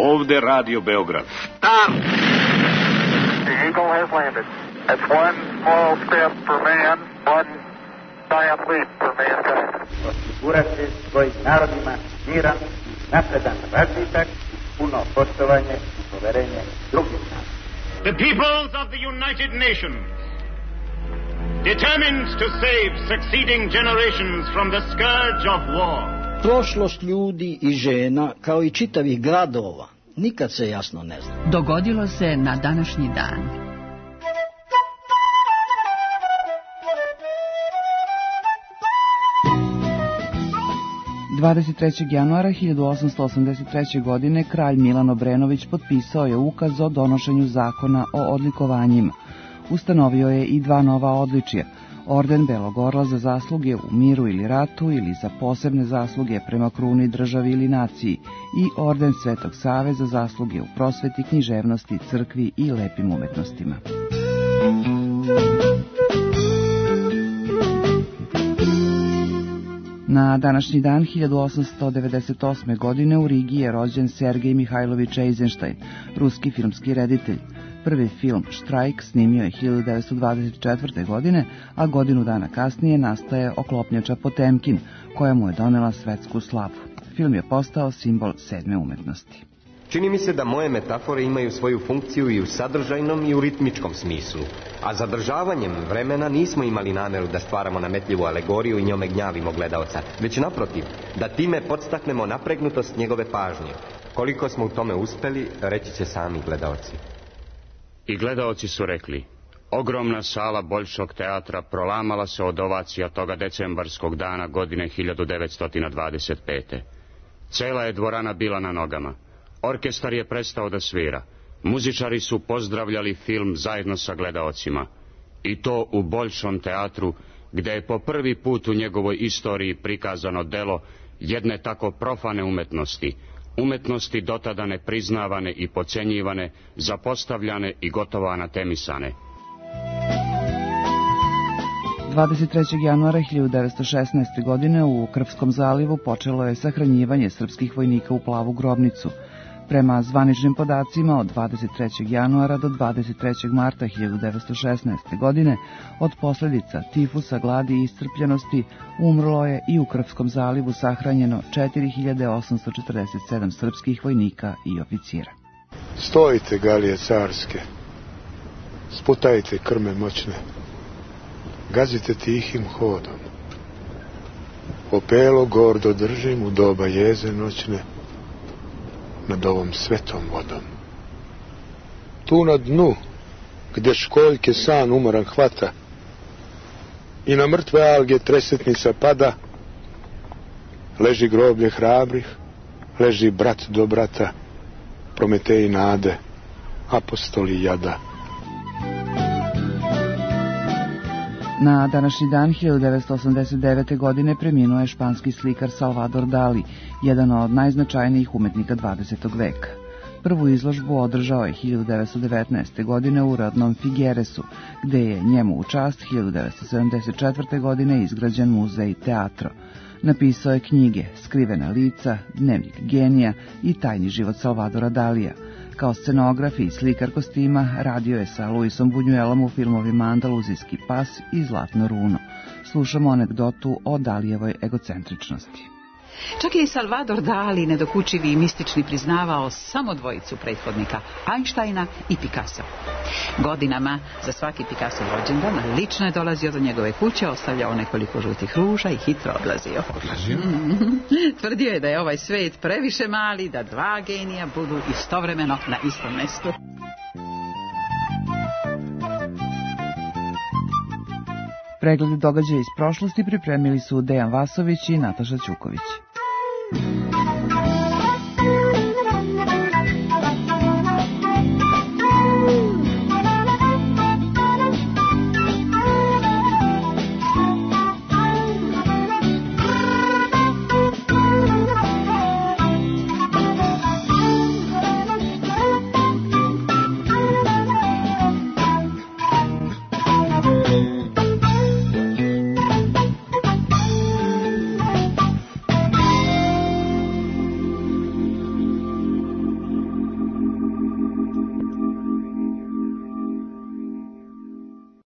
Ovde Radio Beograd. Start! The Eagle has landed. That's one small step for man, one giant leap for mankind. Osigurati svojim narodima miran, napredan razvitak, puno poštovanje i poverenje drugih naroda. The peoples of the United Nations, determined to save succeeding generations from the scourge of war. Prošlost ljudi i žena, kao i čitavih gradova, nikad se jasno ne zna. Dogodilo se na današnji dan. januara 1883. godine kralj Milan Obrenović potpisao je ukaz o donošenju zakona o odlikovanjima. Ustanovio je i 2 nova odličja, orden Belog orla za zasluge u miru ili ratu ili za posebne zasluge prema kruni, državi ili naciji i orden Svetog Save za zasluge u prosveti, književnosti, crkvi i lepim umetnostima. Na današnji dan 1898. godine u Rigi je rođen Sergej Mihajlović Eizenštajn, ruski filmski reditelj. Prvi film Štrajk snimio je 1924. godine, a godinu dana kasnije nastaje Oklopnjača Potemkin, koja mu je donela svetsku slavu. Film je postao simbol 7. umetnosti. Čini mi se da moje metafore imaju svoju funkciju i u sadržajnom i u ritmičkom smislu, a zadržavanjem vremena nismo imali nameru da stvaramo nametljivu alegoriju i njome gnjavimo gledaoca, već naprotiv, da time podstaknemo napregnutost njegove pažnje. Koliko smo u tome uspeli, reći će sami gledaoci. I gledaoci su rekli, ogromna sala Bolšog teatra prolamala se od ovacija toga decembarskog dana godine 1925. Cela je dvorana bila na nogama. Orkestar je prestao da svira. Muzičari su pozdravljali film zajedno sa gledaocima. I to u Bolšom teatru, gde je po prvi put u njegovoj istoriji prikazano delo jedne tako profane umetnosti, umetnosti dotada nepriznavane i pocenjivane, zapostavljane i gotovo anatemisane. 23. januara 1916. godine u Krvskom zalivu počelo je sahranjivanje srpskih vojnika u Plavu grobnicu. Prema zvaničnim podacima, od 23. januara do 23. marta 1916. godine od posljedica tifusa, gladi i iscrpljenosti umrlo je i u Krvskom zalivu sahranjeno 4847 srpskih vojnika i oficira. Stojite, galije carske, sputajte krme moćne, gazite tihim hodom. Opelo gordo držim u doba jeze noćne, nad ovom svetom vodom. Tu na dnu, gde školjke san umoran hvata i na mrtve alge tresetnica pada, leži groblje hrabrih, leži brat do brata, Prometeji nade, apostoli jada. Na današnji dan 1989. godine preminuo je španski slikar Salvador Dali, jedan od najznačajnijih umetnika 20. veka. Prvu izložbu održao je 1919. godine u rodnom Figueresu, gde je njemu u čast 1974. godine izgrađen muzej Teatro. Napisao je knjige Skrivena lica, Dnevnik genija i Tajni život Salvadora Dalija. Kao scenograf i slikar kostima radio je sa Luisom Buñuelom u filmovima Andaluzijski pas i Zlatno runo. Slušamo anegdotu o Dalijevoj egocentričnosti. Čak je i Salvador Dali, nedokučivi i mistični, priznavao samo dvojicu prethodnika, Einsteina i Picasso. Godinama, za svaki Picasso rođendan, lično je dolazio do njegove kuće, ostavljao nekoliko žutih ruža i hitro odlazio. Tvrdio je da je ovaj svet previše mali, da 2 genija budu istovremeno na istom mestu. Pregled događaja iz prošlosti pripremili su Dejan Vasović i Nataša Ćuković.